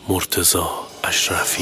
مرتضی اشرفی.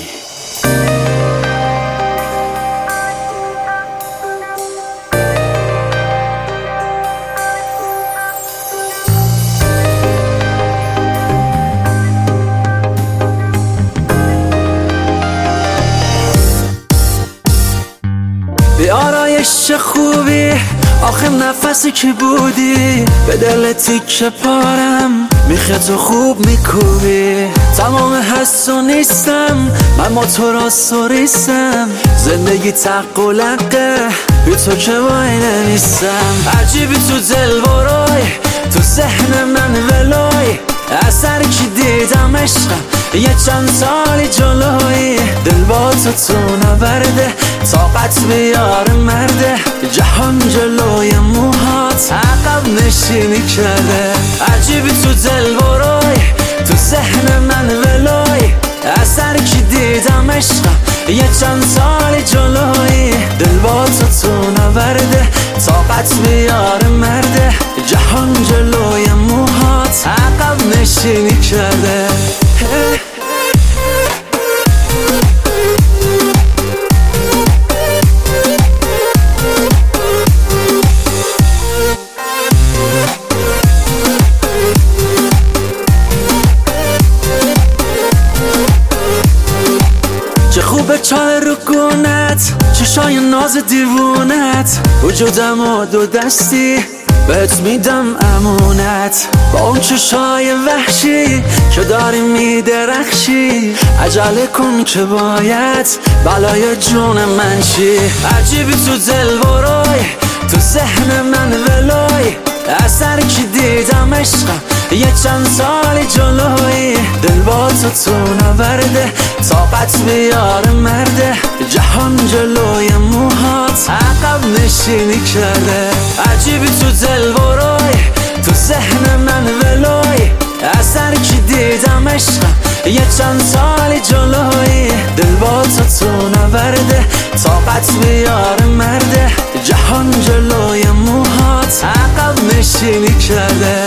بی آرایش چه خوبی، آخه نفسی که بودی به دل تیکه پارم میخه تو خوب میکوبی. تمام هست و نیستم، من با تو را سریستم، زندگی تق و لقه بی تو که وای نمیستم. عجیبی تو دل برای، تو ذهن من ولای، اثر کی دیدم عشقم یه چند سالی جلوی. دل با تو نورده، طاقت بیار مرده، جهان جلوی موهات عقب نشینی کرده. عجیبی تو دل برای، تو ذهن من ولای، اثر کی دیدم عشقم یه چند سالی جلوی. دل با تو نورده، طاقت بیار مرده، جهان جلوی موهات عقب نشینی کرده. چه خوبه چای رو گونت، چشای ناز دیوونت، وجودم و دو دستی بهت میدم امونت. با اون چشای وحشی که داری میدرخشی، عجله کن که باید بلای جون من چی. عجیبی تو دل برای، تو ذهن من ولای، اثر کی دیدم عشقم یه چند سالی جلوی. دل با تو نورده، طاقت بیار مرده، جهان جلوی موهات عقب نشینی کرده. عجیبی تو دل برای، تو ذهن من ولای، اثر کی دیدم عشقم یه چند سالی جلوی. دل با تو نورده، طاقت بیار مرده، جهان جلوی موهات عقب نشینی کرده.